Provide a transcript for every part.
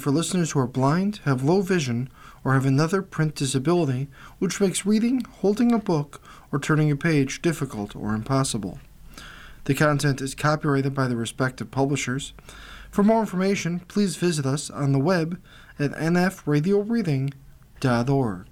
for listeners who are blind, have low vision, or have another print disability which makes reading, holding a book, or turning a page difficult or impossible. The content is copyrighted by the respective publishers. For more information, please visit us on the web at nfradioreading.org.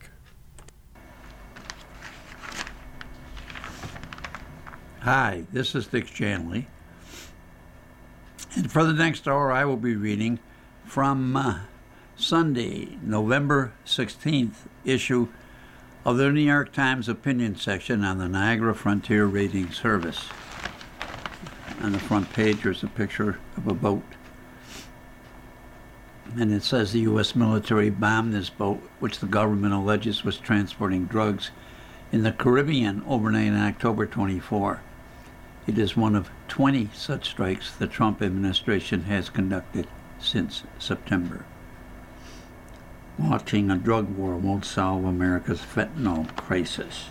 Hi, this is Dick Janley, and for the next hour I will be reading from Sunday, November 16th issue of the New York Times opinion section on the Niagara Frontier Rating Service. On the front page there's a picture of a boat, and it says the U.S. military bombed this boat, which the government alleges was transporting drugs in the Caribbean overnight on October 24. It is one of 20 such strikes the Trump administration has conducted since September. Launching a drug war won't solve America's fentanyl crisis.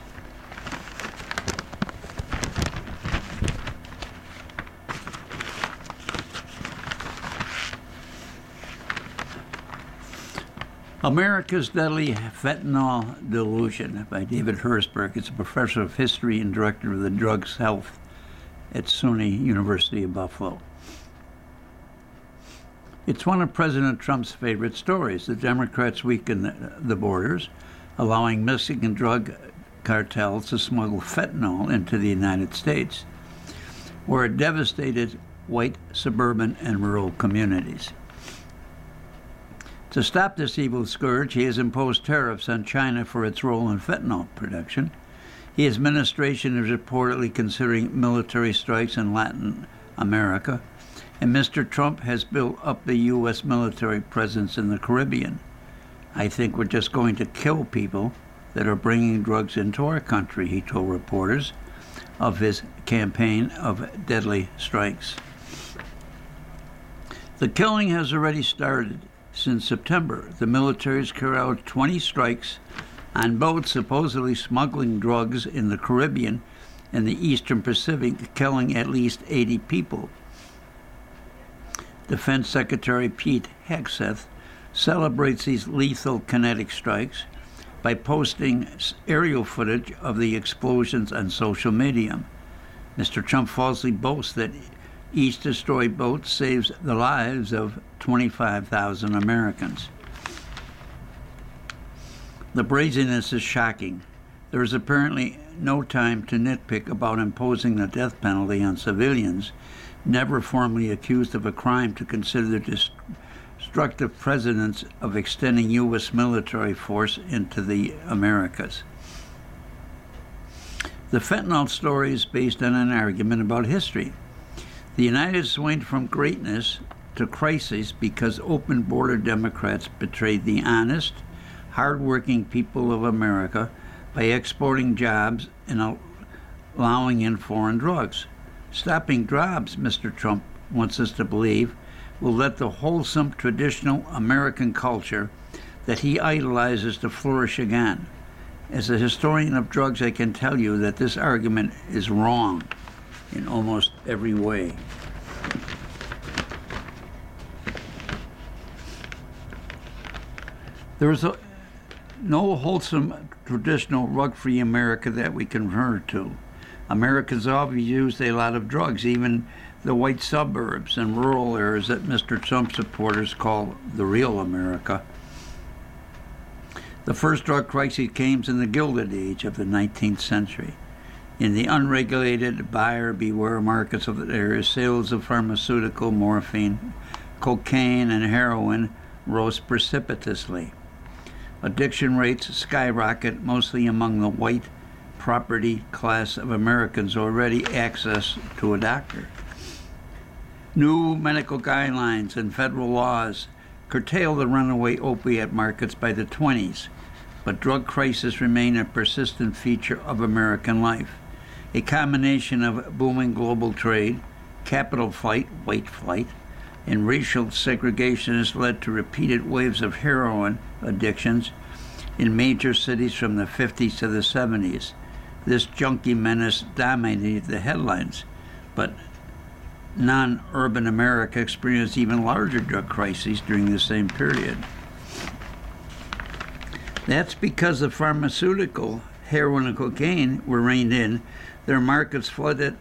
America's Deadly Fentanyl Delusion by David Herzberg. It's a professor of history and director of the Drugs Health at SUNY University of Buffalo. It's one of President Trump's favorite stories. The Democrats weakened the borders, allowing Mexican drug cartels to smuggle fentanyl into the United States, where it devastated white suburban and rural communities. To stop this evil scourge, he has imposed tariffs on China for its role in fentanyl production. His administration is reportedly considering military strikes in Latin America, and Mr. Trump has built up the U.S. military presence in the Caribbean. I think we're just going to kill people that are bringing drugs into our country, he told reporters of his campaign of deadly strikes. The killing has already started. Since September, the military has carried out 20 strikes on boats supposedly smuggling drugs in the Caribbean and the Eastern Pacific, killing at least 80 people. Defense Secretary Pete Hegseth celebrates these lethal kinetic strikes by posting aerial footage of the explosions on social media. Mr. Trump falsely boasts that each destroyed boat saves the lives of 25,000 Americans. The brazenness is shocking. There is apparently no time to nitpick about imposing the death penalty on civilians never formally accused of a crime to consider the destructive precedents of extending U.S. military force into the Americas. The fentanyl story is based on an argument about history. The United States went from greatness to crisis because open border Democrats betrayed the honest, hard-working people of America by exporting jobs and allowing in foreign drugs. Stopping jobs, Mr. Trump wants us to believe, will let the wholesome traditional American culture that he idolizes to flourish again. As a historian of drugs, I can tell you that this argument is wrong in almost every way. There is no wholesome traditional drug-free America that we convert to. Americans always used a lot of drugs, even the white suburbs and rural areas that Mr. Trump supporters call the real America. The first drug crisis came in the Gilded Age of the 19th century. In the unregulated buyer beware markets of the area, sales of pharmaceutical, morphine, cocaine, and heroin rose precipitously. Addiction rates skyrocket, mostly among the white property class of Americans already access to a doctor. New medical guidelines and federal laws curtailed the runaway opiate markets by the 20s, but drug crises remain a persistent feature of American life. A combination of booming global trade, capital flight, white flight, and racial segregation has led to repeated waves of heroin addictions in major cities from the 50s to the 70s. This junkie menace dominated the headlines, but non-urban America experienced even larger drug crises during the same period. That's because the pharmaceutical, heroin and cocaine, were reined in. Their makers flooded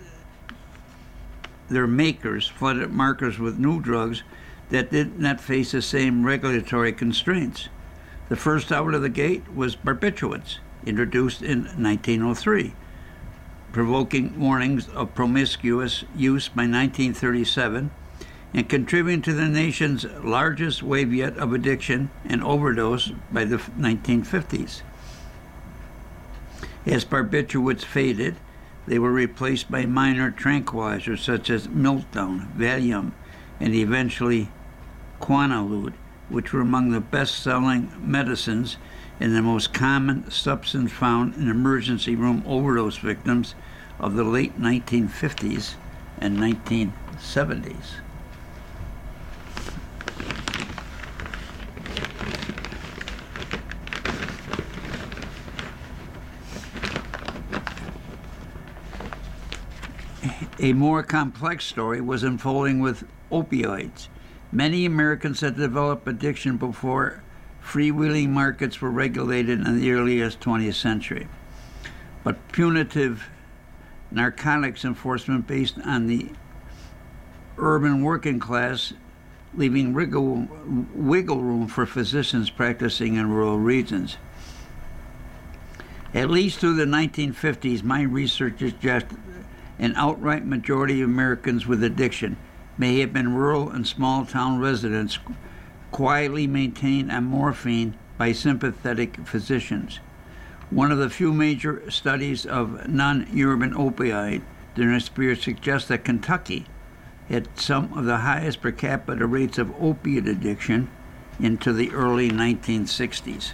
markets with new drugs that did not face the same regulatory constraints. The first out of the gate was barbiturates, introduced in 1903, provoking warnings of promiscuous use by 1937, and contributing to the nation's largest wave yet of addiction and overdose by the 1950s. As barbiturates faded, they were replaced by minor tranquilizers such as Miltone, Valium, and eventually Quaalude, which were among the best-selling medicines and the most common substance found in emergency room overdose victims of the late 1950s and 1970s. A more complex story was unfolding with opioids. Many Americans had developed addiction before freewheeling markets were regulated in the earliest 20th century. But punitive narcotics enforcement based on the urban working class, leaving wiggle room for physicians practicing in rural regions. At least through the 1950s, my research suggests an outright majority of Americans with addiction may have been rural and small-town residents quietly maintained on morphine by sympathetic physicians. One of the few major studies of non-urban opioid during this period suggests that Kentucky had some of the highest per capita rates of opiate addiction into the early 1960s.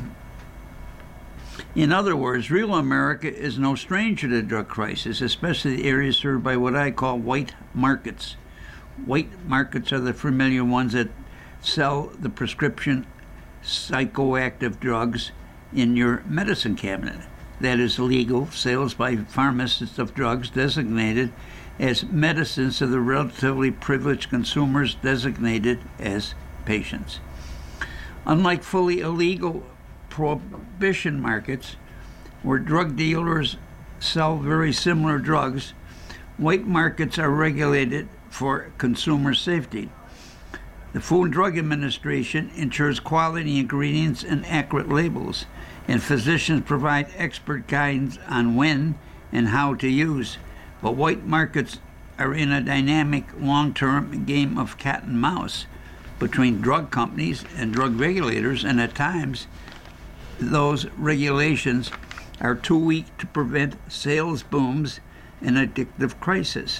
In other words, real America is no stranger to the drug crisis, especially the areas served by what I call white markets. White markets are the familiar ones that sell the prescription psychoactive drugs in your medicine cabinet. That is legal sales by pharmacists of drugs designated as medicines to the relatively privileged consumers designated as patients. Unlike fully illegal prohibition markets, where drug dealers sell very similar drugs, white markets are regulated for consumer safety. The Food and Drug Administration ensures quality ingredients and accurate labels, and physicians provide expert guidance on when and how to use. But white markets are in a dynamic long-term game of cat and mouse between drug companies and drug regulators, and at times those regulations are too weak to prevent sales booms and addictive crisis.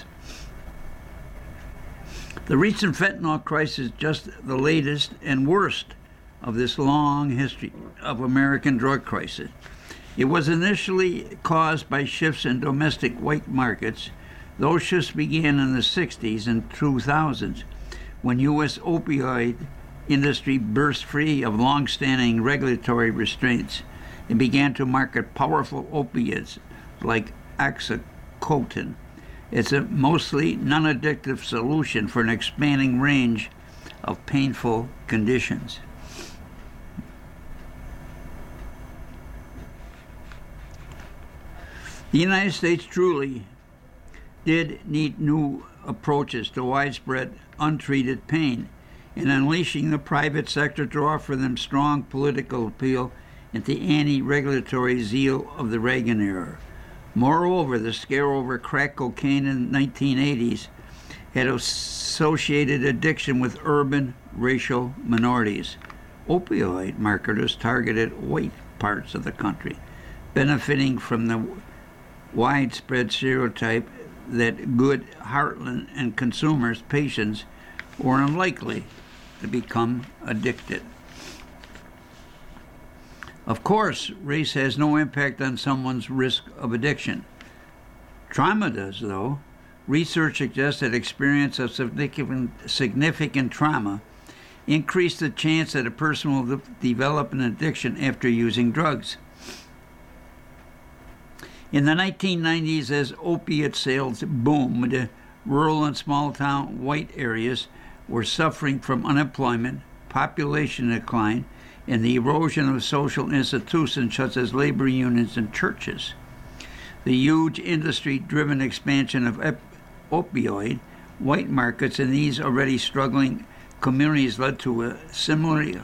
The recent fentanyl crisis is just the latest and worst of this long history of American drug crisis. It was initially caused by shifts in domestic white markets. Those shifts began in the 60s and 2000s when U.S. opioid industry burst free of long-standing regulatory restraints and began to market powerful opiates like OxyContin. It's a mostly non-addictive solution for an expanding range of painful conditions. The United States truly did need new approaches to widespread untreated pain, and unleashing the private sector to offer them strong political appeal and the anti-regulatory zeal of the Reagan era. Moreover, the scare over crack cocaine in the 1980s had associated addiction with urban racial minorities. Opioid marketers targeted white parts of the country, benefiting from the widespread stereotype that good heartland and consumers, patients, were unlikely to become addicted. Of course, race has no impact on someone's risk of addiction. Trauma does, though. Research suggests that experience of significant trauma increase the chance that a person will develop an addiction after using drugs. In the 1990s, as opiate sales boomed, Rural and small-town white areas were suffering from unemployment, population decline, and the erosion of social institutions such as labor unions and churches. The huge industry-driven expansion of opioid white markets in these already struggling communities led to a similarly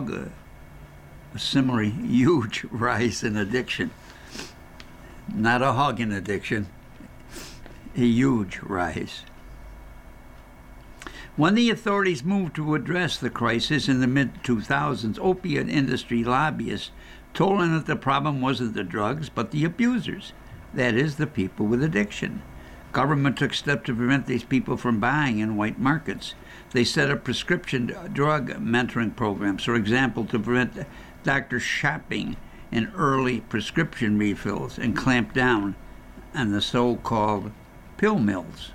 huge rise in addiction. Not a hugging addiction, a huge rise. When the authorities moved to address the crisis in the mid-2000s, opiate industry lobbyists told them that the problem wasn't the drugs, but the abusers, that is, the people with addiction. Government took steps to prevent these people from buying in white markets. They set up prescription drug mentoring programs, for example, to prevent doctors shopping in early prescription refills and clamp down on the so-called pill mills.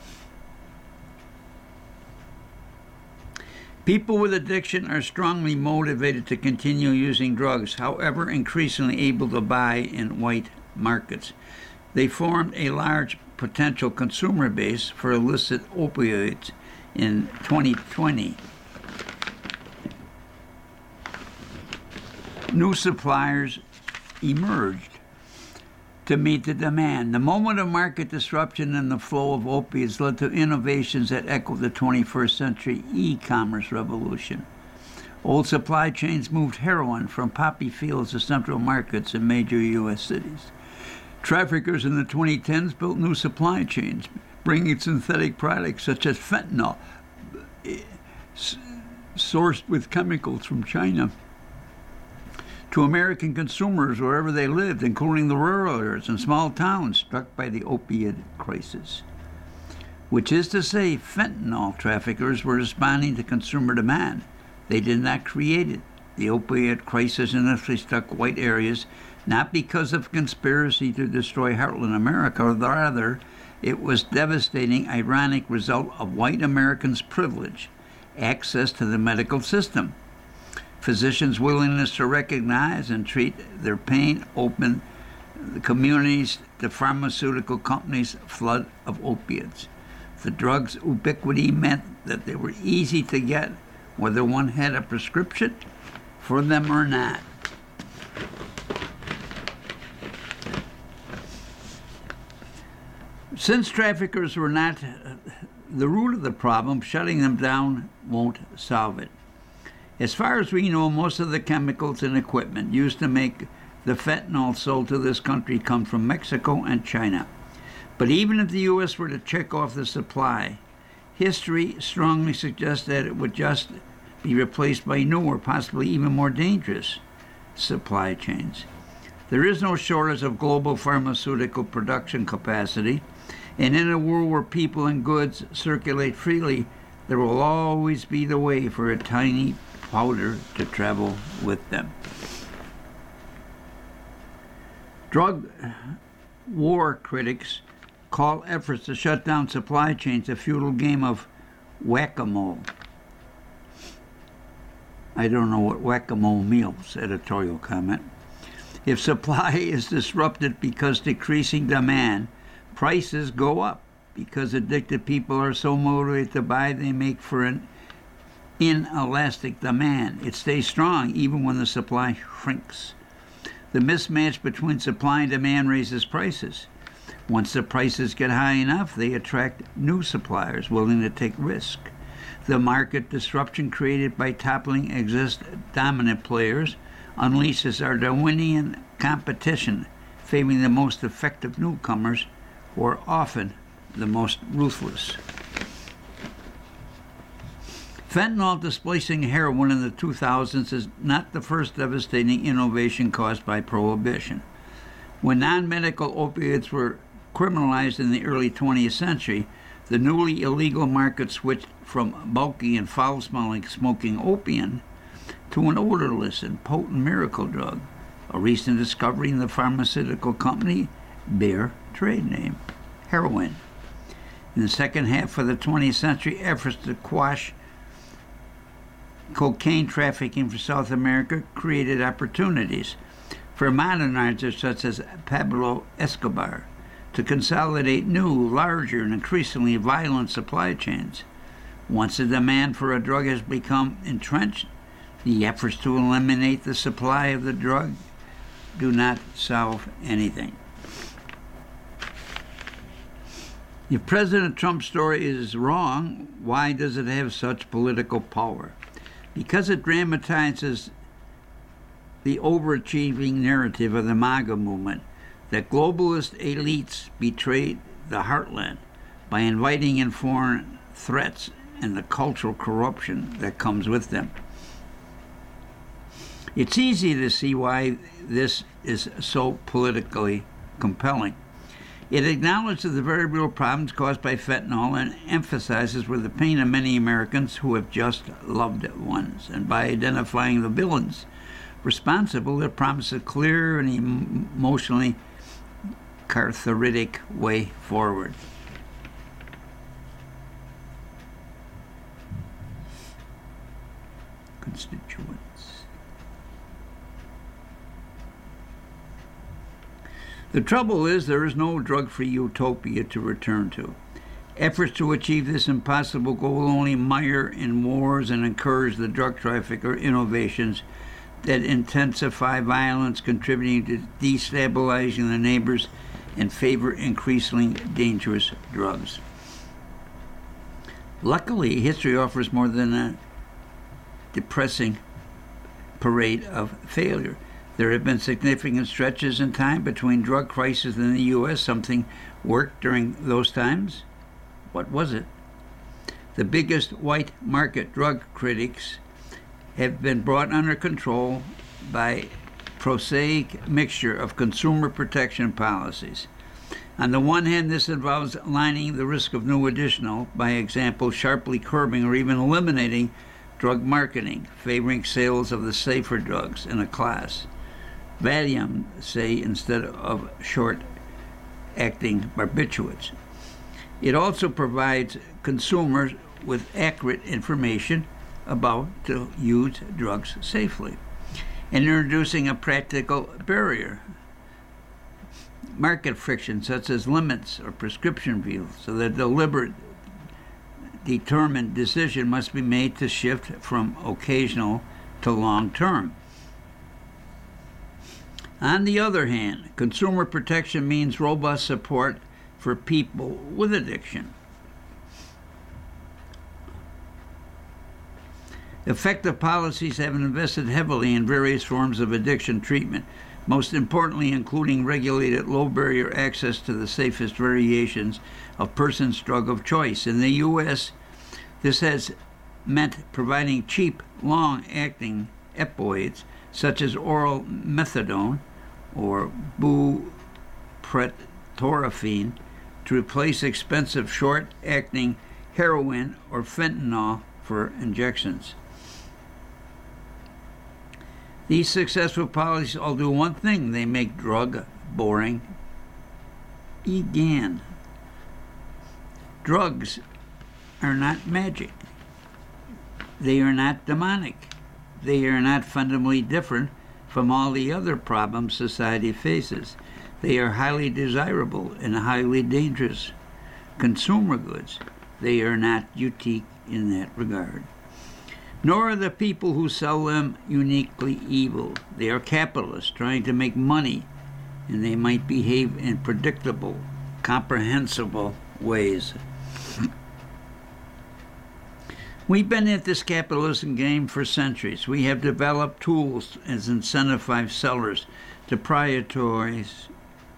People with addiction are strongly motivated to continue using drugs, however increasingly able to buy in white markets. They formed a large potential consumer base for illicit opioids in 2020. New suppliers emerged to meet the demand. The moment of market disruption in the flow of opiates led to innovations that echoed the 21st century e-commerce revolution. Old supply chains moved heroin from poppy fields to central markets in major U.S. cities. Traffickers in the 2010s built new supply chains, bringing synthetic products such as fentanyl, sourced with chemicals from China, to American consumers wherever they lived, including the rural areas and small towns struck by the opiate crisis. Which is to say, fentanyl traffickers were responding to consumer demand. They did not create it. The opiate crisis initially struck white areas not because of conspiracy to destroy heartland America, or rather, it was devastating, ironic result of white Americans' privilege, access to the medical system. Physicians' willingness to recognize and treat their pain opened the communities to pharmaceutical companies' flood of opiates. The drug's ubiquity meant that they were easy to get, whether one had a prescription for them or not. Since traffickers were not the root of the problem, shutting them down won't solve it. As far as we know, most of the chemicals and equipment used to make the fentanyl sold to this country come from Mexico and China. But even if the U.S. were to check off the supply, history strongly suggests that it would just be replaced by newer, possibly even more dangerous supply chains. There is no shortage of global pharmaceutical production capacity, and in a world where people and goods circulate freely, there will always be the way for a tiny powder to travel with them. Drug war critics call efforts to shut down supply chains a futile game of whack-a-mole. I don't know what whack-a-mole means, editorial comment. If supply is disrupted because decreasing demand, prices go up. Because addicted people are so motivated to buy, they make for an inelastic demand. It stays strong even when the supply shrinks. The mismatch between supply and demand raises prices. Once the prices get high enough, they attract new suppliers willing to take risk. The market disruption created by toppling existing dominant players unleashes our Darwinian competition, favoring the most effective newcomers who are often the most ruthless. Fentanyl displacing heroin in the 2000s is not the first devastating innovation caused by prohibition. When non-medical opioids were criminalized in the early 20th century, the newly illegal market switched from bulky and foul-smelling smoking opium to an odorless and potent miracle drug, a recent discovery in the pharmaceutical company Bayer trade name, heroin. In the second half of the 20th century, efforts to quash cocaine trafficking from South America created opportunities for modernizers such as Pablo Escobar to consolidate new, larger, and increasingly violent supply chains. Once the demand for a drug has become entrenched, the efforts to eliminate the supply of the drug do not solve anything. If President Trump's story is wrong, why does it have such political power? Because it dramatizes the overachieving narrative of the MAGA movement that globalist elites betrayed the heartland by inviting in foreign threats and the cultural corruption that comes with them. It's easy to see why this is so politically compelling. It acknowledges the very real problems caused by fentanyl and emphasizes where the pain of many Americans who have just loved ones. And by identifying the villains responsible, it promises a clear and emotionally cathartic way forward. Constituents. The trouble is there is no drug-free utopia to return to. Efforts to achieve this impossible goal only mire in wars and encourage the drug trafficker innovations that intensify violence, contributing to destabilizing the neighbors and favor increasingly dangerous drugs. Luckily, history offers more than a depressing parade of failure. There have been significant stretches in time between drug crises in the U.S. Something worked during those times. What was it? The biggest white market drug critics have been brought under control by prosaic mixture of consumer protection policies. On the one hand, this involves lining the risk of new additional, by example, sharply curbing or even eliminating drug marketing, favoring sales of the safer drugs in a class. Valium, say, instead of short-acting barbiturates. It also provides consumers with accurate information about to use drugs safely, and introducing a practical barrier, market friction such as limits or prescription fees, so that deliberate, determined decision must be made to shift from occasional to long-term. On the other hand, consumer protection means robust support for people with addiction. Effective policies have invested heavily in various forms of addiction treatment, most importantly including regulated low-barrier access to the safest variations of person's drug of choice. In the U.S., this has meant providing cheap, long-acting opioids such as oral methadone or buprenorphine to replace expensive short-acting heroin or fentanyl for injections. These successful policies all do one thing: they make drug boring. Egan. Drugs are not magic. They are not demonic. They are not fundamentally different from all the other problems society faces. They are highly desirable and highly dangerous consumer goods. They are not unique in that regard. Nor are the people who sell them uniquely evil. They are capitalists trying to make money, and they might behave in predictable, comprehensible ways. We've been at this capitalism game for centuries. We have developed tools as incentivize sellers to prioritize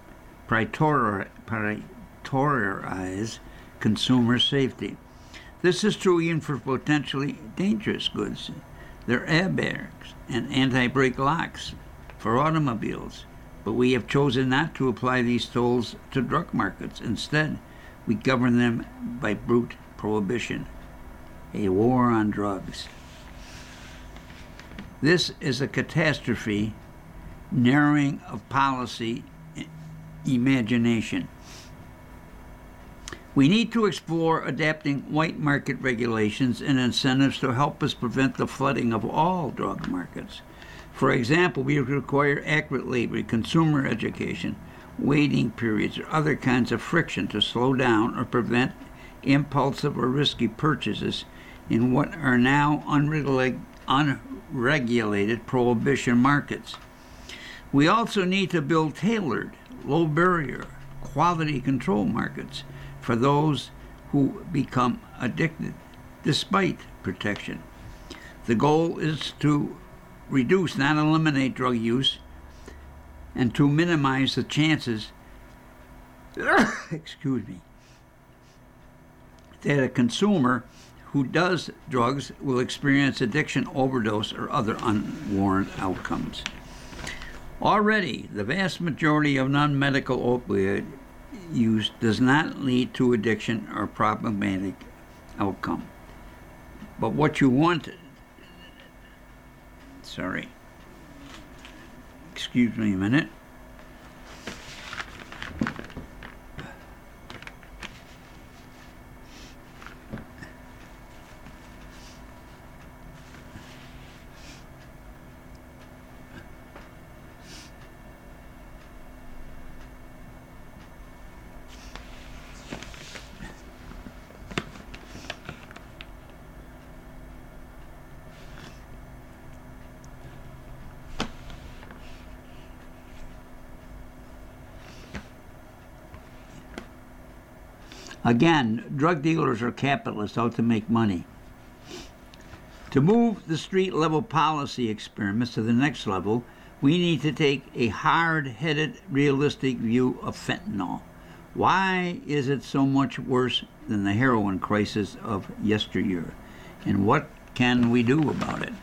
consumer safety. This is true even for potentially dangerous goods. There are airbags and anti-brake locks for automobiles, but we have chosen not to apply these tools to drug markets. Instead, we govern them by brute prohibition. A war on drugs. This is a catastrophe, narrowing of policy imagination. We need to explore adapting white market regulations and incentives to help us prevent the flooding of all drug markets. For example, we require accurate labeling, consumer education, waiting periods, or other kinds of friction to slow down or prevent impulsive or risky purchases in what are now unregulated prohibition markets. We also need to build tailored, low-barrier, quality control markets for those who become addicted despite protection. The goal is to reduce, not eliminate, drug use and to minimize the chances excuse me, that a consumer who does drugs will experience addiction, overdose, or other unwarranted outcomes. Already, the vast majority of non-medical opioid use does not lead to addiction or problematic outcome. But what you want, excuse me a minute. Again, drug dealers are capitalists out to make money. To move the street-level policy experiments to the next level, we need to take a hard-headed, realistic view of fentanyl. Why is it so much worse than the heroin crisis of yesteryear? And what can we do about it?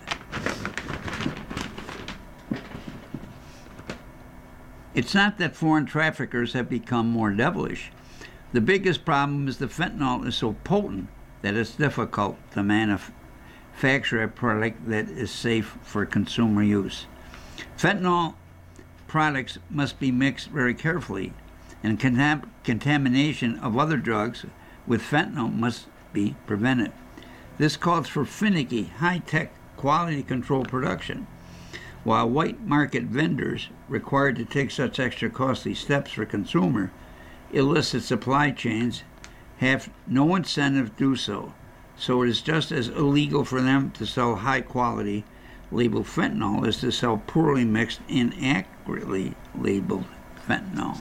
It's not that foreign traffickers have become more devilish. The biggest problem is the fentanyl is so potent that it's difficult to manufacture a product that is safe for consumer use. Fentanyl products must be mixed very carefully, and contamination of other drugs with fentanyl must be prevented. This calls for finicky, high-tech, quality control production. While white market vendors required to take such extra costly steps for consumer, illicit supply chains have no incentive to do so. So it is just as illegal for them to sell high-quality labeled fentanyl as to sell poorly mixed, inaccurately labeled fentanyl.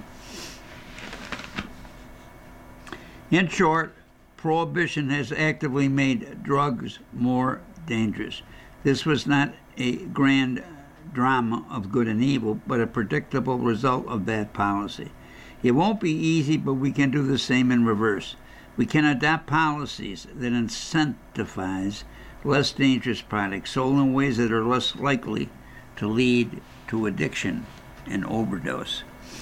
In short, prohibition has actively made drugs more dangerous. This was not a grand drama of good and evil, but a predictable result of bad policy. It won't be easy, but we can do the same in reverse. We can adopt policies that incentivize less dangerous products sold in ways that are less likely to lead to addiction and overdose.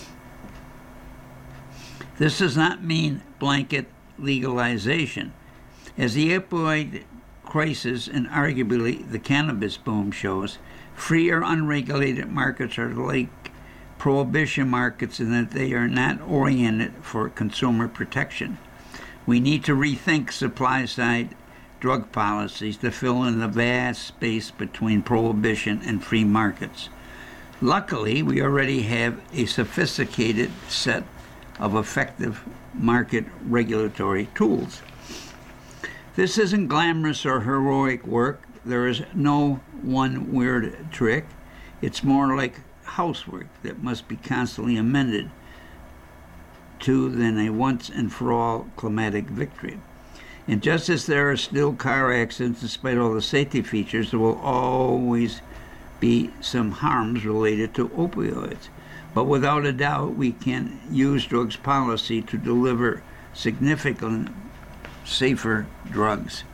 This does not mean blanket legalization. As the opioid crisis and arguably the cannabis boom shows, free or unregulated markets are like prohibition markets in that they are not oriented for consumer protection. We need to rethink supply-side drug policies to fill in the vast space between prohibition and free markets. Luckily, we already have a sophisticated set of effective market regulatory tools. This isn't glamorous or heroic work. There is no one weird trick. It's more like housework that must be constantly amended to than a once-and-for-all climatic victory. And just as there are still car accidents despite all the safety features, there will always be some harms related to opioids. But without a doubt, we can use drugs policy to deliver significant, safer drugs.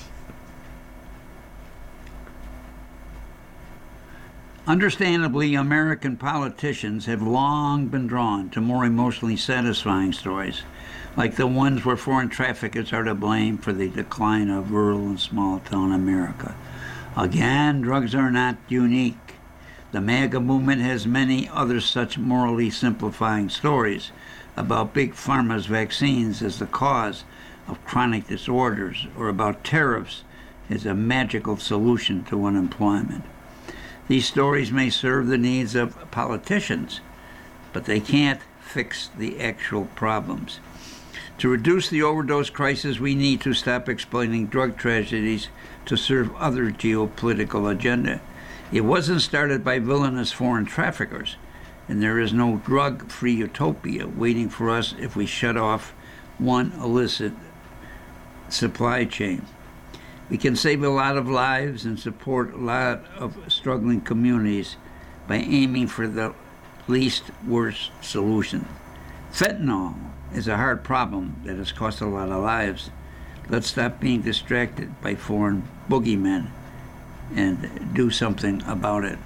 Understandably, American politicians have long been drawn to more emotionally satisfying stories, like the ones where foreign traffickers are to blame for the decline of rural and small-town America. Again, drugs are not unique. The MAGA movement has many other such morally simplifying stories about Big Pharma's vaccines as the cause of chronic disorders, or about tariffs as a magical solution to unemployment. These stories may serve the needs of politicians, but they can't fix the actual problems. To reduce the overdose crisis, we need to stop exploiting drug tragedies to serve other geopolitical agenda. It wasn't started by villainous foreign traffickers, and there is no drug-free utopia waiting for us if we shut off one illicit supply chain. We can save a lot of lives and support a lot of struggling communities by aiming for the least worst solution. Fentanyl is a hard problem that has cost a lot of lives. Let's stop being distracted by foreign boogeymen and do something about it.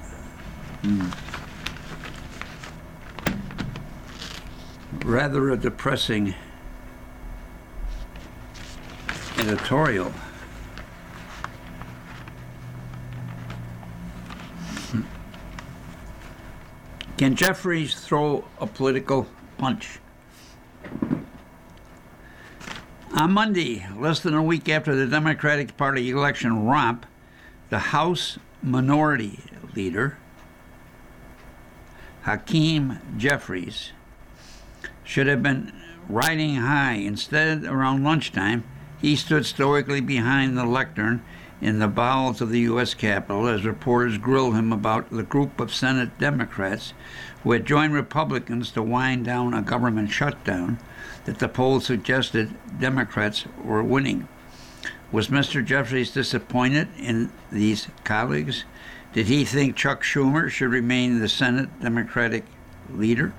Rather a depressing editorial. Can Jeffries throw a political punch? On Monday, less than a week after the Democratic Party election romp, the House Minority Leader, Hakeem Jeffries, should have been riding high. Instead, around lunchtime, he stood stoically behind the lectern in the bowels of the U.S. Capitol as reporters grilled him about the group of Senate Democrats who had joined Republicans to wind down a government shutdown that the polls suggested Democrats were winning. Was Mr. Jeffries disappointed in these colleagues? Did he think Chuck Schumer should remain the Senate Democratic leader?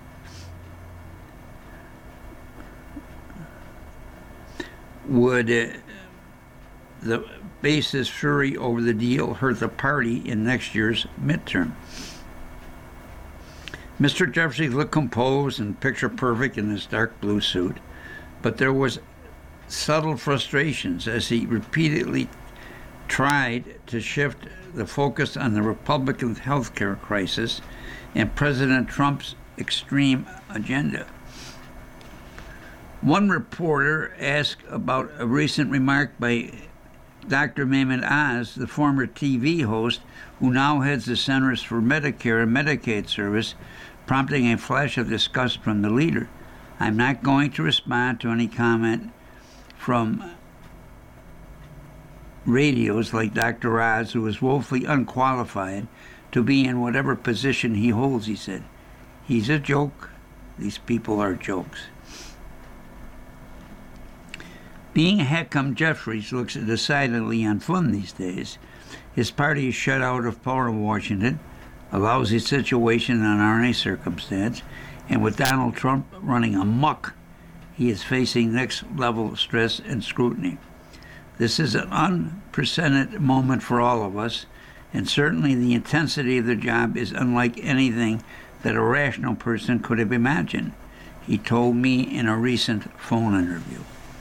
Would the base's fury over the deal hurt the party in next year's midterm? Mr. Jeffries looked composed and picture-perfect in his dark blue suit, but there was subtle frustrations as he repeatedly tried to shift the focus on the Republican health care crisis and President Trump's extreme agenda. One reporter asked about a recent remark by Dr. Mehmet Oz, the former TV host who now heads the Centers for Medicare and Medicaid Service, prompting a flash of disgust from the leader. I'm not going to respond to any comment from radios like Dr. Oz, who is woefully unqualified to be in whatever position he holds, he said. He's a joke. These people are jokes. Being Hakeem Jeffries looks decidedly on fun these days. His party is shut out of power in Washington, a lousy situation under any circumstance, and with Donald Trump running amok, he is facing next-level stress and scrutiny. This is an unprecedented moment for all of us, and certainly the intensity of the job is unlike anything that a rational person could have imagined, he told me in a recent phone interview.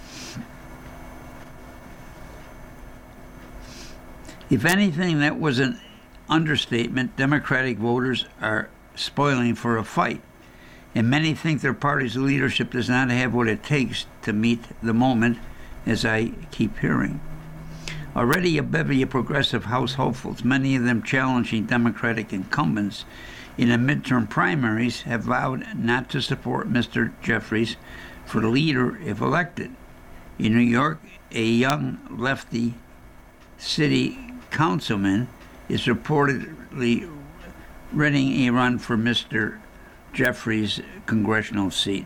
If anything, that was an understatement. Democratic voters are spoiling for a fight, and many think their party's leadership does not have what it takes to meet the moment, as I keep hearing. Already a bevy of progressive House hopefuls, many of them challenging Democratic incumbents in the midterm primaries, have vowed not to support Mr. Jeffries for leader if elected. In New York, a young lefty city councilman is reportedly running a run for Mr. Jeffries' congressional seat.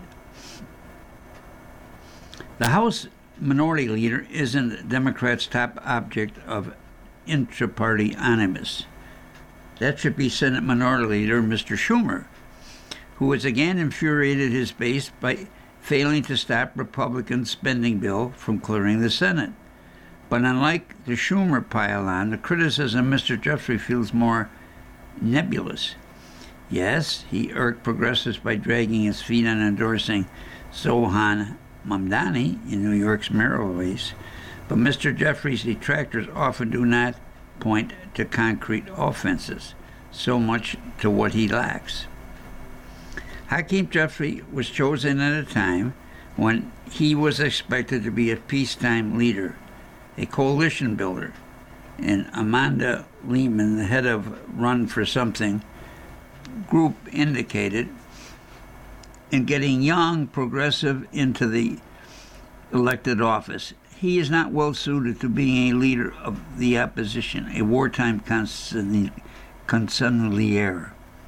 The House Minority Leader isn't Democrats' top object of intra-party animus. That should be Senate Minority Leader Mr. Schumer, who has again infuriated his base by failing to stop Republican spending bill from clearing the Senate. But unlike the Schumer pile-on, the criticism Mr. Jeffries feels more nebulous. Yes, he irked progressives by dragging his feet on endorsing Zohan Mamdani in New York's mayoral race, but Mr. Jeffries' detractors often do not point to concrete offenses, so much to what he lacks. Hakeem Jeffries was chosen at a time when he was expected to be a peacetime leader, a coalition builder, and Amanda Lehman, the head of Run for Something group, indicated and getting young progressive into the elected office. He is not well suited to being a leader of the opposition, a wartime consigliere.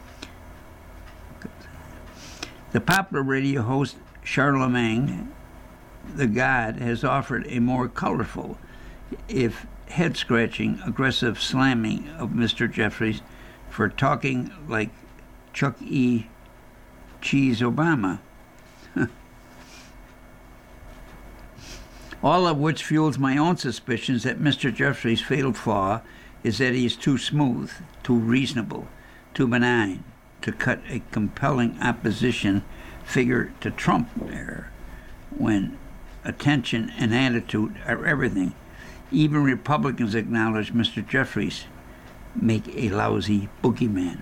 The popular radio host Charlemagne the God has offered a more colorful, if head-scratching, aggressive slamming of Mr. Jeffries for talking like Chuck E. Cheese Obama. All of which fuels my own suspicions that Mr. Jeffries' fatal flaw is that he is too smooth, too reasonable, too benign to cut a compelling opposition figure to Trump there, when attention and attitude are everything. Even Republicans acknowledge Mr. Jeffries make a lousy boogeyman.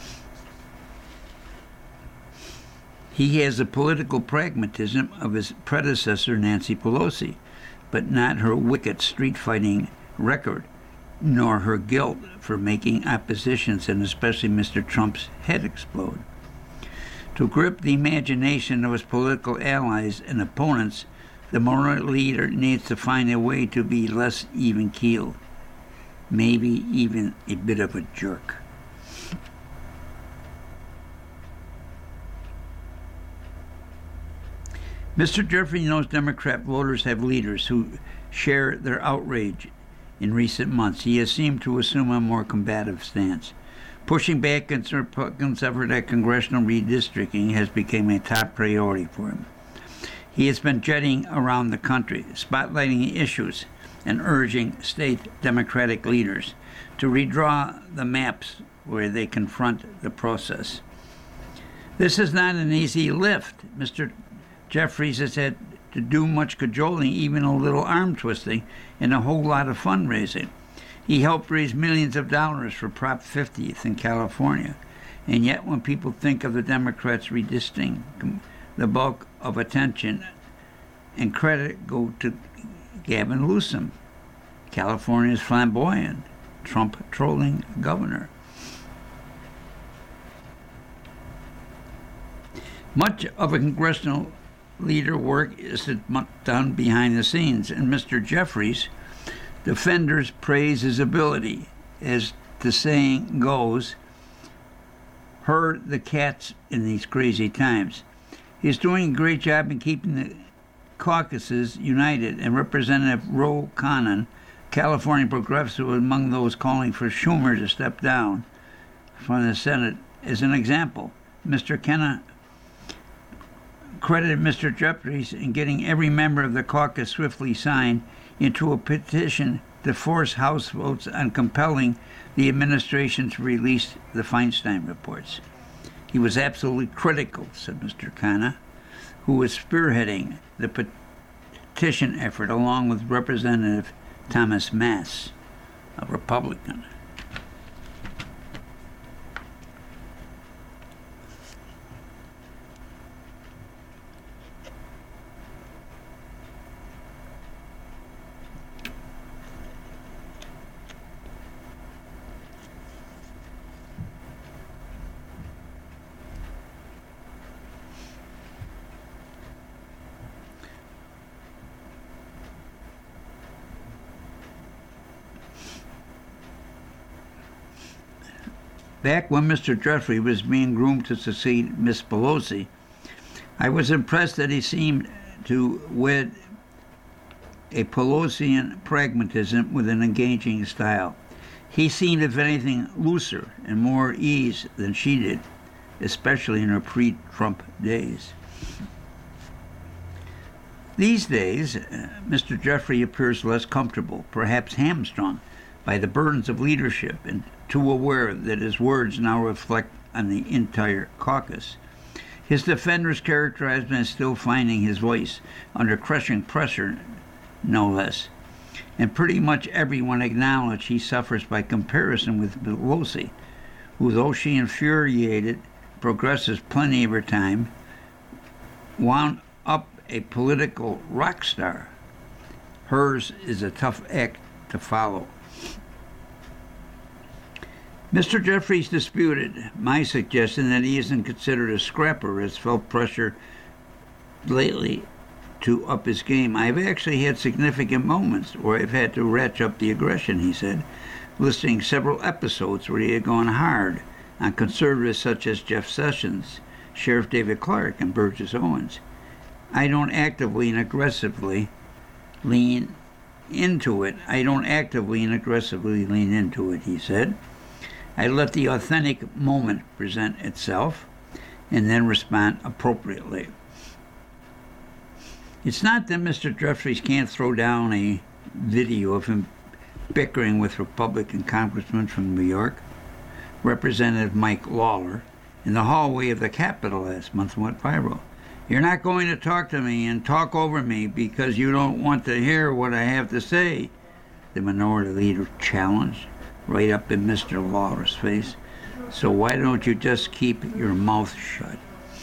He has the political pragmatism of his predecessor, Nancy Pelosi, but not her wicked street-fighting record, nor her guilt for making oppositions, and especially Mr. Trump's, head explode. To grip the imagination of his political allies and opponents, the moral leader needs to find a way to be less even-keeled, maybe even a bit of a jerk. Mr. Jeffries knows Democrat voters have leaders who share their outrage. In recent months, he has seemed to assume a more combative stance. Pushing back against Republicans' effort at congressional redistricting has become a top priority for him. He has been jetting around the country, spotlighting issues and urging state Democratic leaders to redraw the maps where they confront the process. This is not an easy lift. Mr. Jeffries has had to do much cajoling, even a little arm twisting, and a whole lot of fundraising. He helped raise millions of dollars for Prop 50th in California. And yet when people think of the Democrats redistricting, the bulk of attention and credit go to Gavin Newsom, California's flamboyant, Trump-trolling governor. Much of a congressional leader work is done behind the scenes, and Mr. Jeffries' defenders praise his ability. As the saying goes, herd the cats in these crazy times. He's doing a great job in keeping the caucuses united, and Representative Ro Khanna, California progressive, among those calling for Schumer to step down from the Senate, is an example. Mr. Khanna credited Mr. Jeffries in getting every member of the caucus swiftly signed into a petition to force House votes on compelling the administration to release the Feinstein reports. He was absolutely critical, said Mr. Khanna, who was spearheading the petition effort along with Representative Thomas Mass, a Republican. Back when Mr. Jeffries was being groomed to succeed Miss Pelosi, I was impressed that he seemed to wed a Pelosian pragmatism with an engaging style. He seemed, if anything, looser and more at ease than she did, especially in her pre-Trump days. These days, Mr. Jeffries appears less comfortable, perhaps hamstrung by the burdens of leadership, and too aware that his words now reflect on the entire caucus. His defenders characterize him as still finding his voice under crushing pressure, no less. And pretty much everyone acknowledged he suffers by comparison with Pelosi, who, though she infuriated progressives plenty of her time, wound up a political rock star. Hers is a tough act to follow. Mr. Jeffries disputed my suggestion that he isn't considered a scrapper, has felt pressure lately to up his game. I've actually had significant moments where I've had to ratchet up the aggression, he said, listing several episodes where he had gone hard on conservatives such as Jeff Sessions, Sheriff David Clark, and Burgess Owens. I don't actively and aggressively lean into it. He said. I let the authentic moment present itself and then respond appropriately. It's not that Mr. Jeffries can't throw down a video of him bickering with Republican congressman from New York, Representative Mike Lawler, in the hallway of the Capitol last month went viral. You're not going to talk to me and talk over me because you don't want to hear what I have to say, the minority leader challenged, right up in Mr. Lawler's face. So why don't you just keep your mouth shut?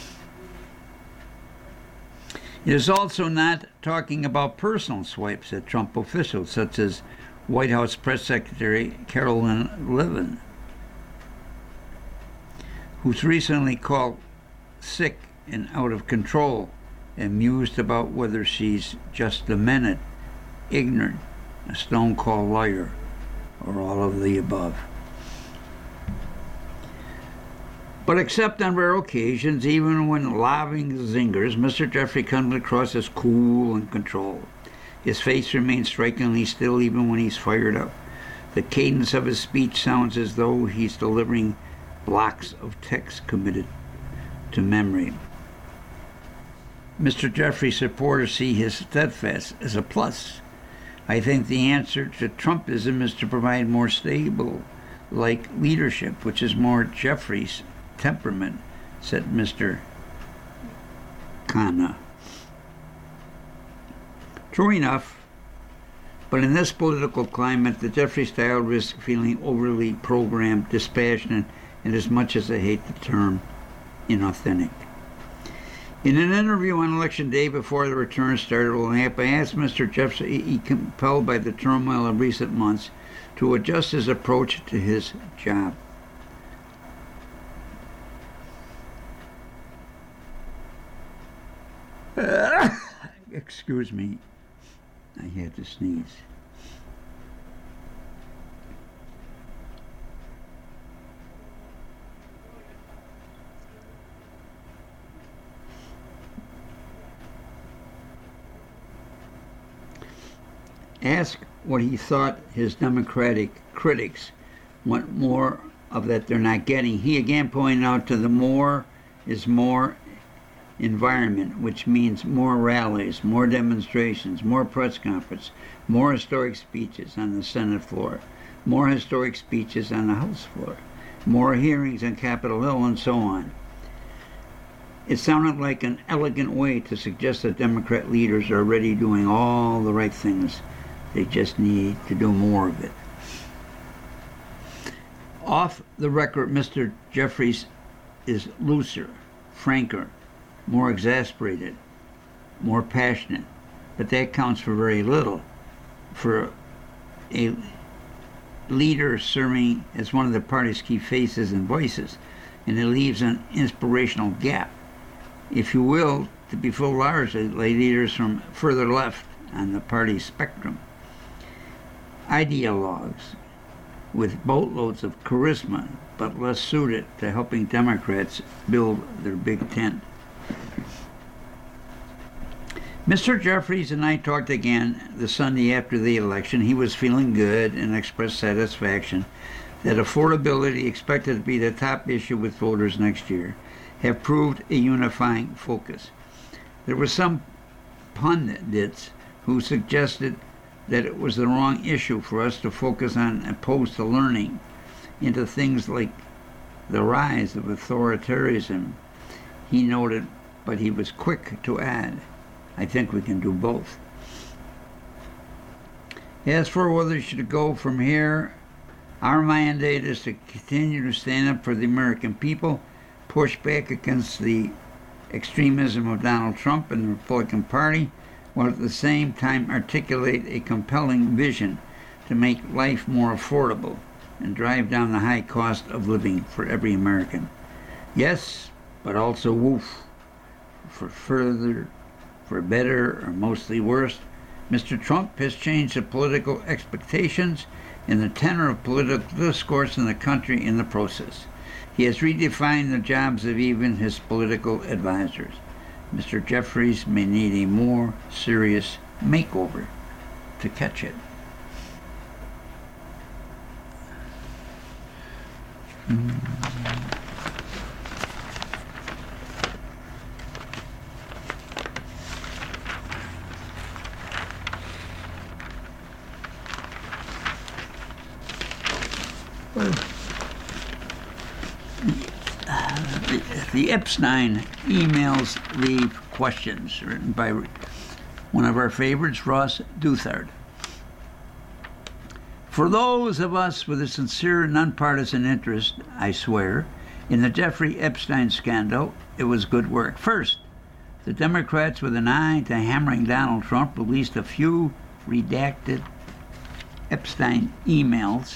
It is also not talking about personal swipes at Trump officials, such as White House Press Secretary Carolyn Levin, who's recently called sick and out of control and mused about whether she's just a minute, ignorant, a stone-cold liar, or all of the above. But except on rare occasions, even when lobbing zingers, Mr. Jeffrey comes across as cool and controlled. His face remains strikingly still even when he's fired up. The cadence of his speech sounds as though he's delivering blocks of text committed to memory. Mr. Jeffrey's supporters see his steadfast as a plus. I think the answer to Trumpism is to provide more stable-like leadership, which is more Jeffrey's temperament, said Mr. Khanna. True enough, but in this political climate, the Jeffrey style risks feeling overly programmed, dispassionate, and as much as I hate the term, inauthentic. In an interview on Election Day before the return started rolling up, I asked Mr. Jeffrey, compelled by the turmoil of recent months, to adjust his approach to his job. Excuse me, I had to sneeze. Ask what he thought his Democratic critics want more of that they're not getting. He again pointed out to the more is more environment, which means more rallies, more demonstrations, more press conferences, more historic speeches on the Senate floor, more historic speeches on the House floor, more hearings on Capitol Hill, and so on. It sounded like an elegant way to suggest that Democrat leaders are already doing all the right things. They just need to do more of it. Off the record, Mr. Jeffries is looser, franker, more exasperated, more passionate, but that counts for very little for a leader serving as one of the party's key faces and voices, and it leaves an inspirational gap, if you will, to be filled largely by leaders from further left on the party spectrum. Ideologues with boatloads of charisma, but less suited to helping Democrats build their big tent. Mr. Jeffries and I talked again the Sunday after the election. He was feeling good and expressed satisfaction that affordability, expected to be the top issue with voters next year, have proved a unifying focus. There were some pundits who suggested that it was the wrong issue for us to focus on opposed to learning into things like the rise of authoritarianism. He noted, but he was quick to add, I think we can do both. As for whether we should go from here, our mandate is to continue to stand up for the American people, push back against the extremism of Donald Trump and the Republican Party, while at the same time articulate a compelling vision to make life more affordable and drive down the high cost of living for every American. Yes, but also woof. For better or mostly worse, Mr. Trump has changed the political expectations and the tenor of political discourse in the country in the process. He has redefined the jobs of even his political advisors. Mr. Jeffries may need a more serious makeover to catch it. The Epstein emails leave questions, written by one of our favorites, Ross Douthard. For those of us with a sincere, nonpartisan interest, I swear, in the Jeffrey Epstein scandal, it was good work. First, the Democrats, with an eye to hammering Donald Trump, released a few redacted Epstein emails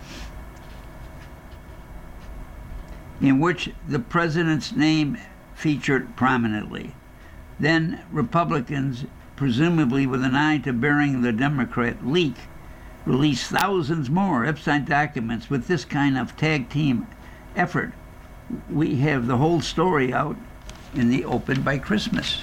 in which the president's name featured prominently. Then Republicans, presumably with an eye to burying the Democrat leak, released thousands more Epstein documents. With this kind of tag team effort, we have the whole story out in the open by Christmas.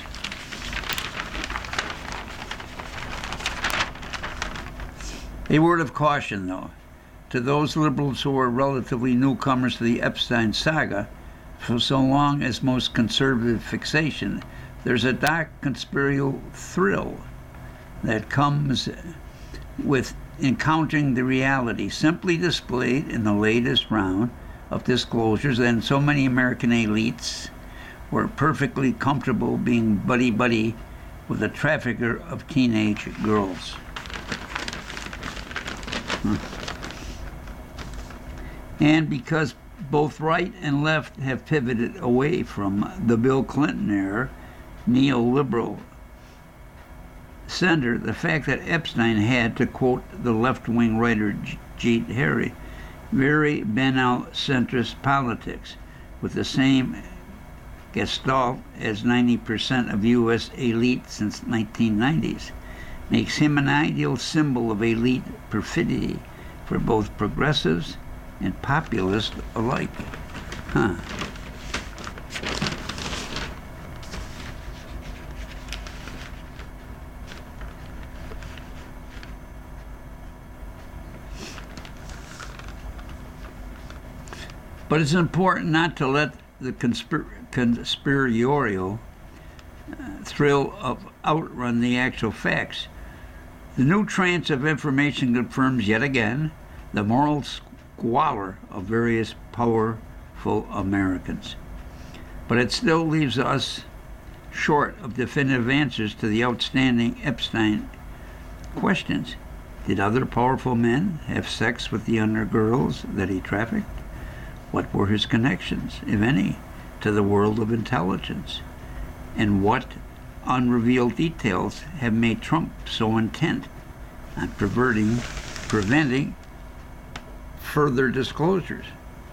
A word of caution, though, to those liberals who are relatively newcomers to the Epstein saga. For so long as most conservative fixation, there's a dark conspiratorial thrill that comes with encountering the reality simply displayed in the latest round of disclosures, and so many American elites were perfectly comfortable being buddy-buddy with a trafficker of teenage girls. And because both right and left have pivoted away from the Bill Clinton era, neoliberal center, the fact that Epstein had, to quote the left-wing writer Jeet Harry, very banal centrist politics with the same gestalt as 90% of U.S. elite since 1990s, makes him an ideal symbol of elite perfidy for both progressives and populists alike. But it's important not to let the conspiratorial thrill of outrun the actual facts. The new trance of information confirms yet again the moral squalor of various powerful Americans. But it still leaves us short of definitive answers to the outstanding Epstein questions. Did other powerful men have sex with the younger girls that he trafficked? What were his connections, if any, to the world of intelligence? And what unrevealed details have made Trump so intent on preventing further disclosures?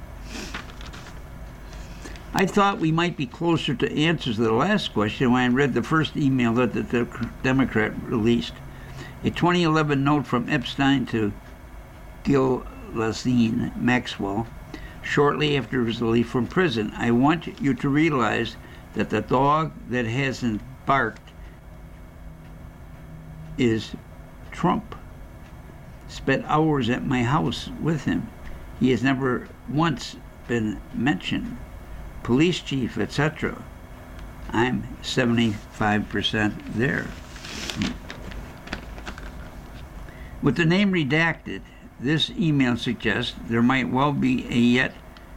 I thought we might be closer to answers to the last question when I read the first email that the Democrat released. A 2011 note from Epstein to Ghislaine Maxwell shortly after his release from prison. I want you to realize that the dog that hasn't barked is Trump. Spent hours at my house with him. He has never once been mentioned. Police chief, etc. I'm 75% there. With the name redacted, this email suggests there might well be a yet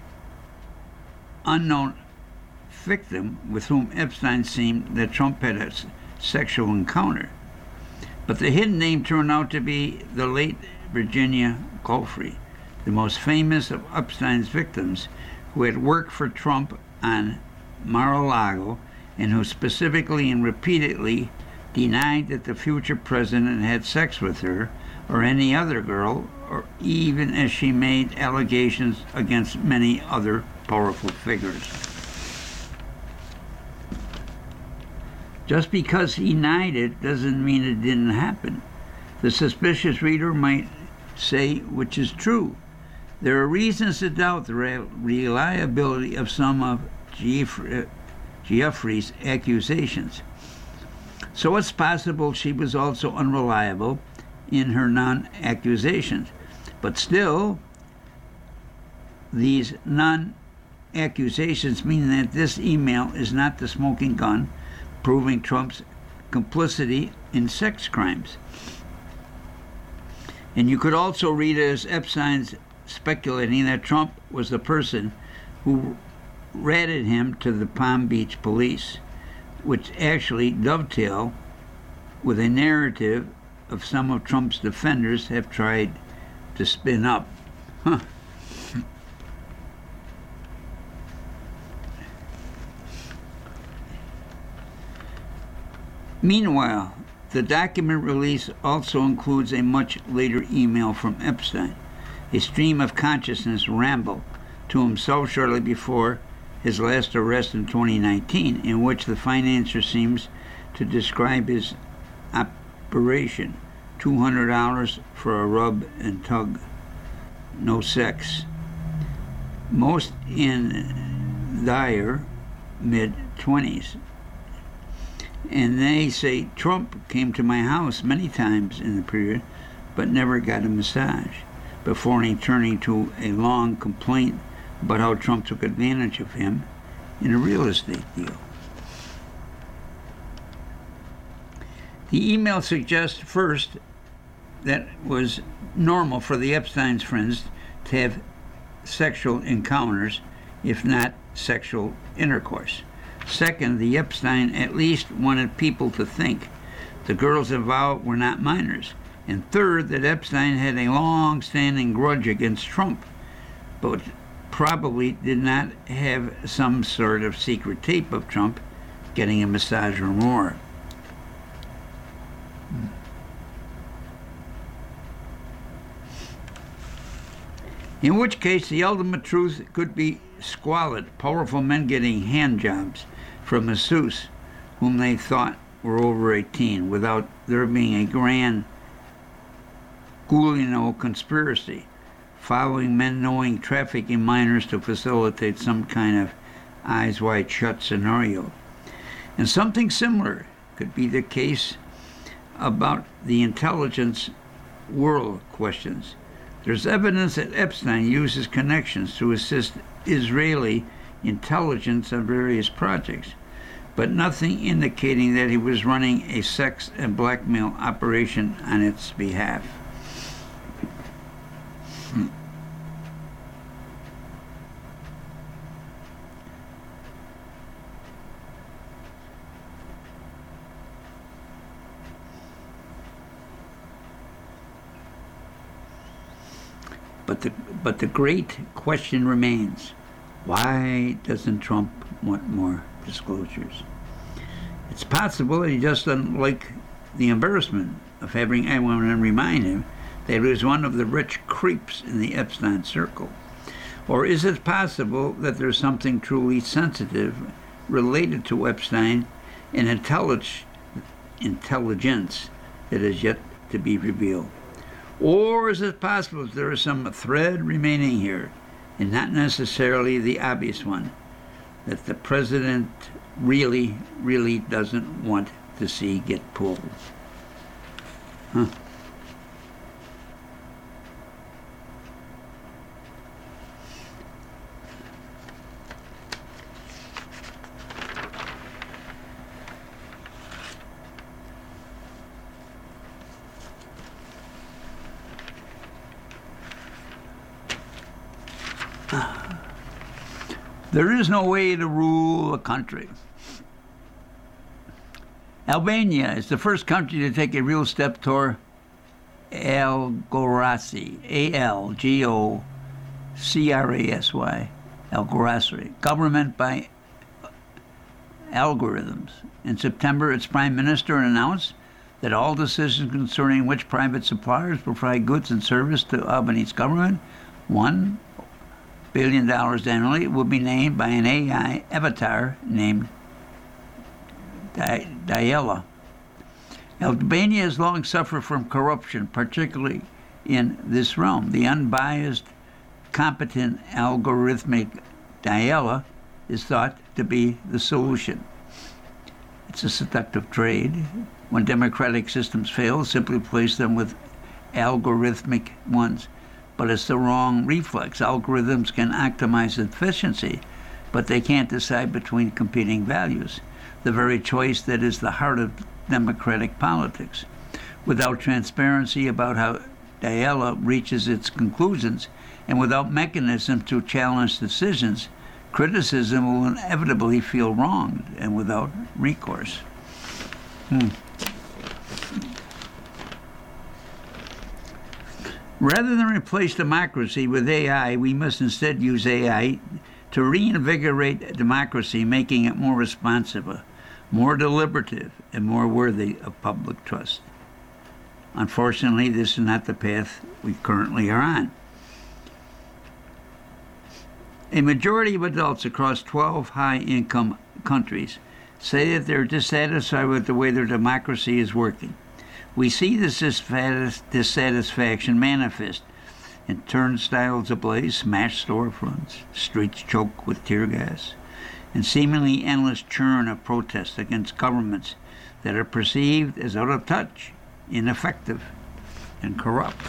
unknown victim with whom Epstein seemed that Trump had a sexual encounter. But the hidden name turned out to be the late Virginia Giuffre, the most famous of Epstein's victims, who had worked for Trump on Mar-a-Lago and who specifically and repeatedly denied that the future president had sex with her or any other girl, or even as she made allegations against many other powerful figures. Just because he denied it doesn't mean it didn't happen. The suspicious reader might say, which is true, there are reasons to doubt the reliability of some of Giuffre's accusations. So it's possible she was also unreliable in her non-accusations. But still, these non-accusations mean that this email is not the smoking gun proving Trump's complicity in sex crimes. And you could also read it as Epstein's speculating that Trump was the person who ratted him to the Palm Beach police, which actually dovetail with a narrative of some of Trump's defenders have tried to spin up. Meanwhile, the document release also includes a much later email from Epstein, a stream of consciousness ramble to himself shortly before his last arrest in 2019, in which the financier seems to describe his operation: $200 for a rub and tug, no sex. Most in their mid-20s. And they say Trump came to my house many times in the period, but never got a massage, before turning to a long complaint about how Trump took advantage of him in a real estate deal. The email suggests first that it was normal for the Epstein's friends to have sexual encounters, if not sexual intercourse. Second, the Epstein at least wanted people to think the girls involved were not minors. And third, that Epstein had a long-standing grudge against Trump, but probably did not have some sort of secret tape of Trump getting a massage or more. In which case, the ultimate truth could be squalid, powerful men getting hand jobs from masseuse whom they thought were over 18, without there being a grand Goulino conspiracy, following men knowing trafficking minors to facilitate some kind of eyes wide shut scenario. And something similar could be the case about the intelligence world questions. There's evidence that Epstein uses connections to assist Israeli intelligence on various projects, but nothing indicating that he was running a sex and blackmail operation on its behalf. But the great question remains: why doesn't Trump want more disclosures? It's possible that he just doesn't like the embarrassment of having anyone remind him that he was one of the rich creeps in the Epstein circle. Or is it possible that there's something truly sensitive related to Epstein and intelligence that is yet to be revealed? Or is it possible that there is some thread remaining here, and not necessarily the obvious one, that the president really, really doesn't want to see get pulled? There is no way to rule a country. Albania is the first country to take a real step toward Algorasy, A-L-G-O-C-R-A-S-Y, Algorasy, government by algorithms. In September, its prime minister announced that all decisions concerning which private suppliers provide goods and service to Albany's government, $1 billion annually, will be named by an AI avatar named Diella. Albania has long suffered from corruption, particularly in this realm. The unbiased, competent, algorithmic Diella is thought to be the solution. It's a seductive trade. When democratic systems fail, simply replace them with algorithmic ones. But it's the wrong reflex. Algorithms can optimize efficiency, but they can't decide between competing values, the very choice that is the heart of democratic politics. Without transparency about how Diella reaches its conclusions, and without mechanism to challenge decisions, criticism will inevitably feel wronged and without recourse. Rather than replace democracy with AI, we must instead use AI to reinvigorate democracy, making it more responsive, more deliberative, and more worthy of public trust. Unfortunately, this is not the path we currently are on. A majority of adults across 12 high-income countries say that they're dissatisfied with the way their democracy is working. We see this dissatisfaction manifest in turnstiles ablaze, smashed storefronts, streets choked with tear gas, and seemingly endless churn of protests against governments that are perceived as out of touch, ineffective, and corrupt.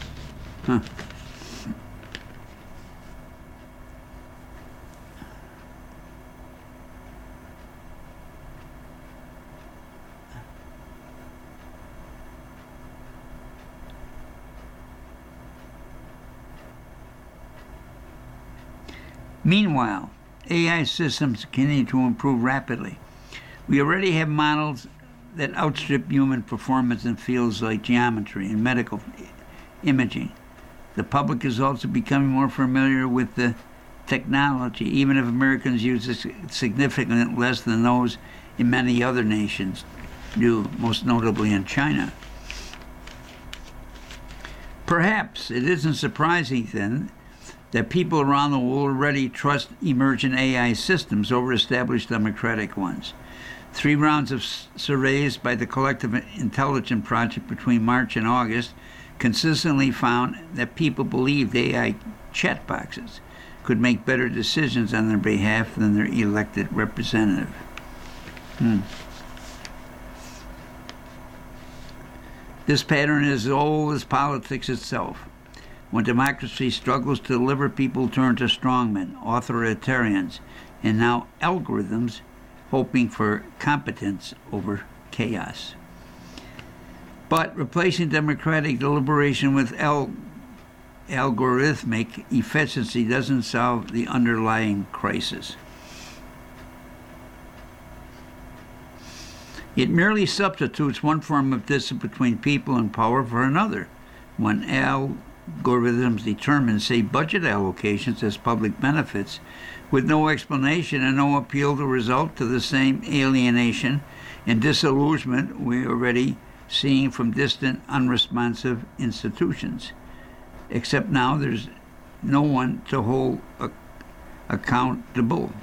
Meanwhile, AI systems continue to improve rapidly. We already have models that outstrip human performance in fields like geometry and medical imaging. The public is also becoming more familiar with the technology, even if Americans use it significantly less than those in many other nations do, most notably in China. Perhaps it isn't surprising, then, that people around the world already trust emergent AI systems over established democratic ones. 3 rounds of surveys by the Collective Intelligence Project between March and August consistently found that people believed AI chat boxes could make better decisions on their behalf than their elected representative. This pattern is as old as politics itself. When democracy struggles to deliver, people turn to strongmen, authoritarians, and now algorithms, hoping for competence over chaos. But replacing democratic deliberation with algorithmic efficiency doesn't solve the underlying crisis. It merely substitutes one form of discipline between people and power for another. When algorithms determine, say, budget allocations as public benefits, with no explanation and no appeal to result to the same alienation and disillusionment we're already seeing from distant, unresponsive institutions. Except now there's no one to hold accountable.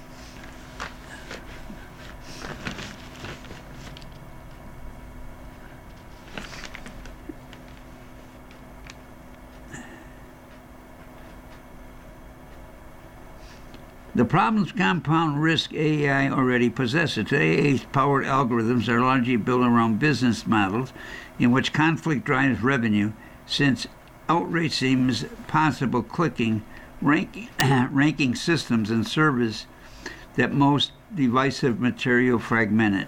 The problems compound risk AI already possesses. Today's powered algorithms are largely built around business models in which conflict drives revenue, since outrage seems possible clicking, ranking systems and service that most divisive material fragmented.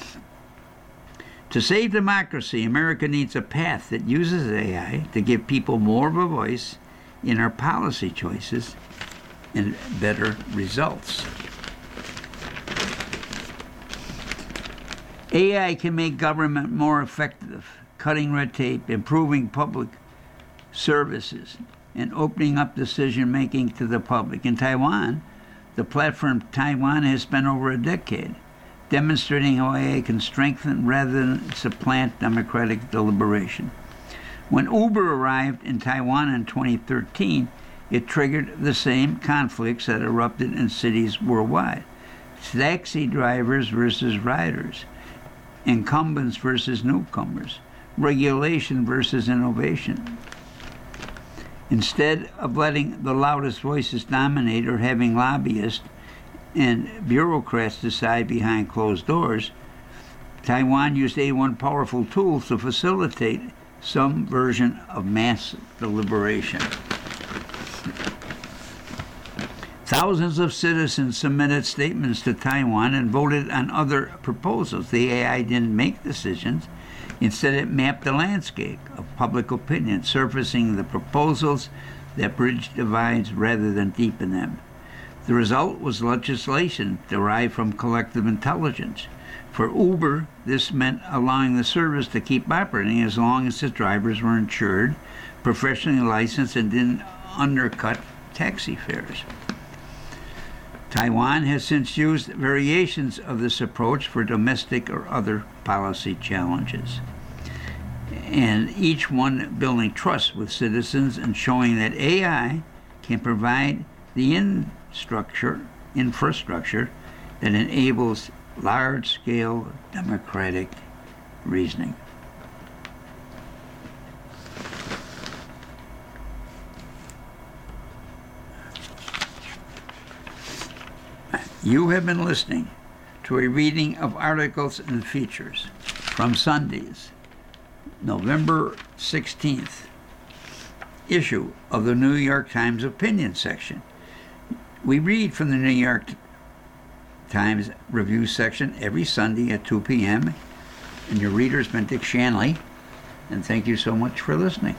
To save democracy, America needs a path that uses AI to give people more of a voice in our policy choices and better results. AI can make government more effective, cutting red tape, improving public services, and opening up decision-making to the public. In Taiwan, the platform Taiwan has spent over a decade demonstrating how AI can strengthen rather than supplant democratic deliberation. When Uber arrived in Taiwan in 2013, it triggered the same conflicts that erupted in cities worldwide. Taxi drivers versus riders, incumbents versus newcomers, regulation versus innovation. Instead of letting the loudest voices dominate or having lobbyists and bureaucrats decide behind closed doors, Taiwan used A1 powerful tools to facilitate some version of mass deliberation. Thousands of citizens submitted statements to Taiwan and voted on other proposals. The AI didn't make decisions. Instead, it mapped the landscape of public opinion, surfacing the proposals that bridge divides rather than deepen them. The result was legislation derived from collective intelligence. For Uber, this meant allowing the service to keep operating as long as its drivers were insured, professionally licensed, and didn't undercut taxi fares. Taiwan has since used variations of this approach for domestic or other policy challenges, and each one building trust with citizens and showing that AI can provide the infrastructure that enables large-scale democratic reasoning. You have been listening to a reading of articles and features from Sunday's November 16th issue of the New York Times opinion section. We read from the New York Times review section every Sunday at 2 p.m. And your reader has been Dick Shanley. And thank you so much for listening.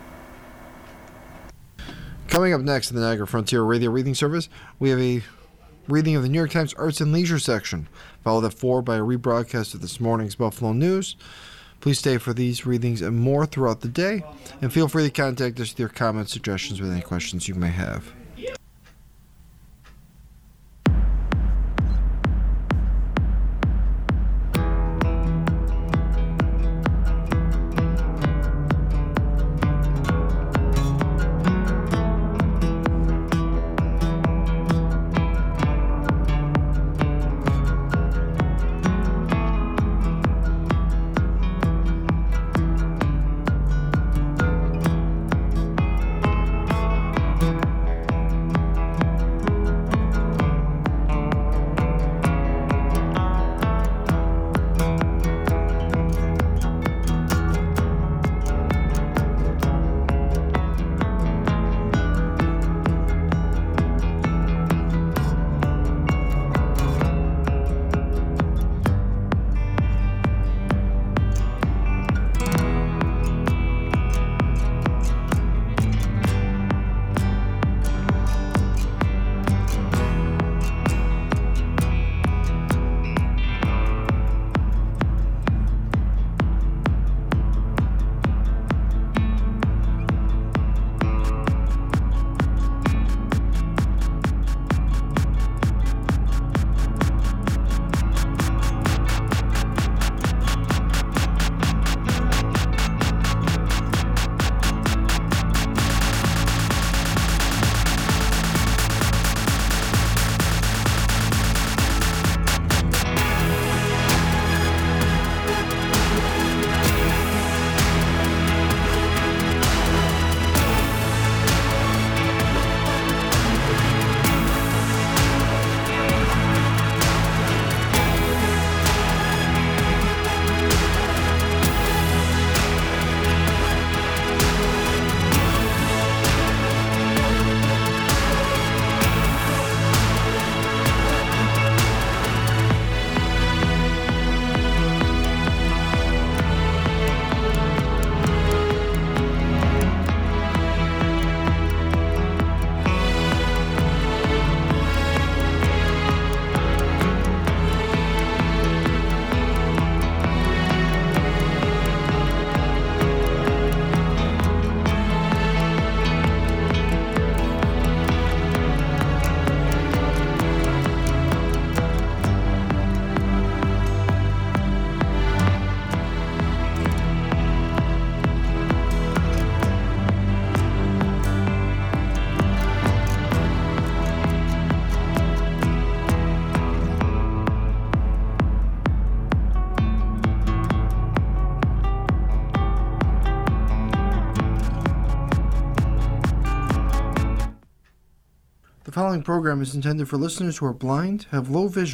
Coming up next in the Niagara Frontier Radio Reading Service, we have a reading of the New York Times Arts and Leisure section, followed at 4 by a rebroadcast of this morning's Buffalo News. Please stay for these readings and more throughout the day, and feel free to contact us with your comments, suggestions, with any questions you may have. following program is intended for listeners who are blind, have low vision,